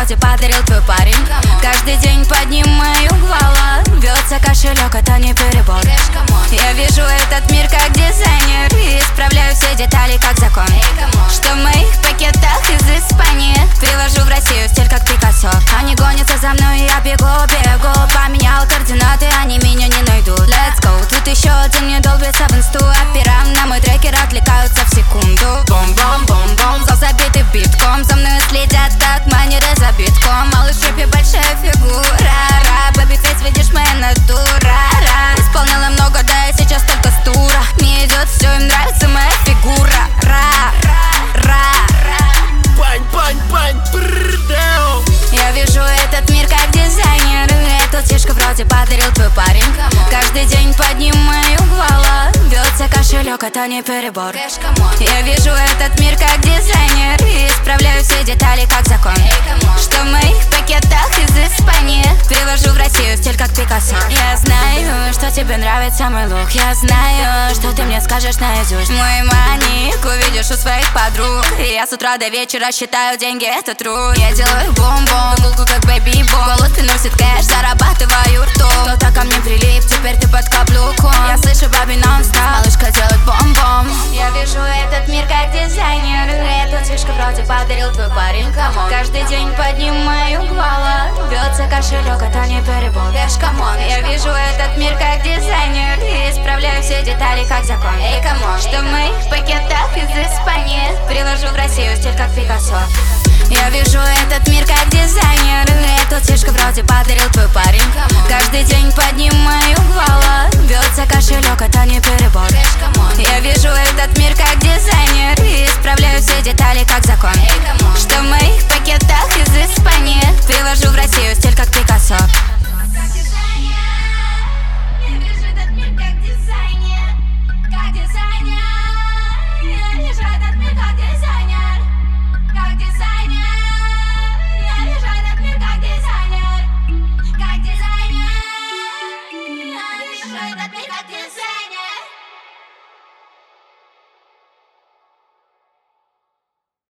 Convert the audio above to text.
вроде подарил твой парень. Каждый день поднимаю гвала, бьется кошелек, это не перебор. Я вижу этот мир как дизайнер и исправляю все детали как закон. Что в моих пакетах из Испании привожу в Россию стиль как Пикассо. Они гонятся за мной, я бегу. Поменял координаты, они меня не найдут. Let's go, тут еще один мне долбится в инсту. Опера на мой трекер отвлекаются в секунду. Бом-бом-бом-бом, зал забитый битком. За мной следят так манеры за битком. Малыш в рэпе большая фигура. Бэби-фейс, видишь, моя натура. Исполняла много, да, и сейчас только стура. Мне идет все, им нравится моя фигура. Я вижу этот мир как дизайнер. Эту тишку вроде подарил твой парень. Каждый день поднимаю гвала, бьется кошелек, это не перебор. Я вижу этот мир как дизайнер и исправляю все детали как закон. Что в моих пакетах из Испании привожу в Россию стиль как Пикассо. Я знаю, что тебе нравится мой лук. Я знаю, что ты мне скажешь наизусть. Мой маник увидишь у своих подруг. И я с утра до вечера считаю деньги, это true. Я делаю бом-бом, гулку как бэби-бом. Голод приносит кэш, зарабатываю ртом. Кто-то ко мне прилип, теперь ты под каблуком. Я слышу баби нон-стоп, малышка делает бом-бом. Я вижу этот мир как дизайнер. Эту фишку вроде подарил твой парень. Каждый день поднимаю гвала, бьется кошелек, это не перебор. Я вижу этот мир как дизайнер и исправляю все детали как закон. Что в моих пакетах из Испании привожу в Россию стиль как Пикассо. Я вижу этот мир как дизайнер. Эту фишку вроде подарил твой парень.